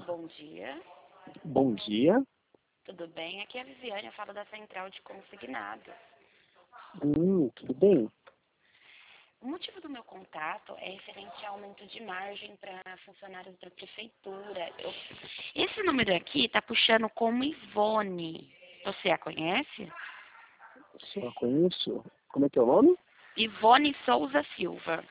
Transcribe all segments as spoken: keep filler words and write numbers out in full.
Bom dia. Bom dia. Tudo bem? Aqui é a Viviane, eu falo da Central de Consignados. Hum, tudo bem? O motivo do meu contato é referente ao aumento de margem para funcionários da prefeitura. Eu- Esse número aqui está puxando como Ivone. Você a conhece? Só conheço. Como é que é o nome? Ivone Souza Silva.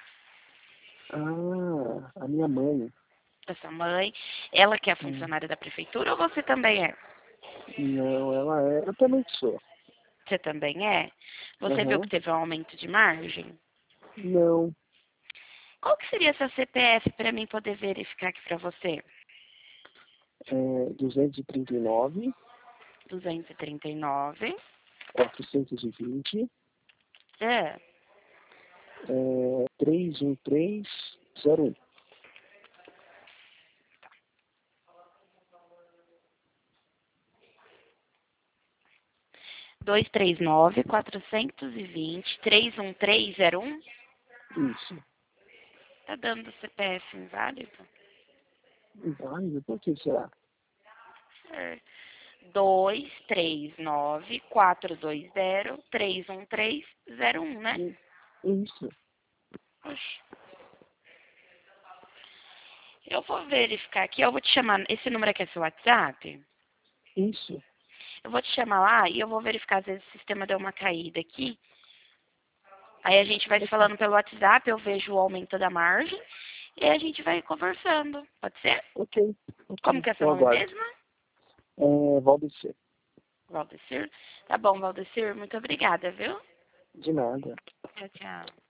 Ah, a minha mãe. Da sua mãe. Ela que é Hum, funcionária da prefeitura ou você também é? Não, ela é. Eu também sou. Você também é? Você viu que Aham. teve um aumento de margem? Não. Qual que seria seu C P F para mim poder verificar aqui para você? É duzentos e trinta e nove, duzentos e trinta e nove. quatrocentos e vinte, É. é, trezentos e treze, zero um. dois três nove, quatrocentos e vinte, trezentos e treze zero um. Isso. Tá dando C P F inválido? Inválido? Por que será? É. dois três nove, quatro dois zero, três um três zero um, né? Hum, Isso. Oxe. Eu vou verificar aqui, eu vou te chamar. Esse número aqui é seu WhatsApp? Isso. Eu vou te chamar lá e eu vou verificar, às vezes o sistema deu uma caída aqui. Aí a gente vai se Ok. falando pelo WhatsApp, eu vejo o aumento da margem e a gente vai conversando. Pode ser? Ok. Ok. Como que é seu Eu nome aguardo. mesmo? É, Valdecir. Valdecir? Tá bom, Valdecir, muito obrigada, viu? De nada. Tchau, tchau.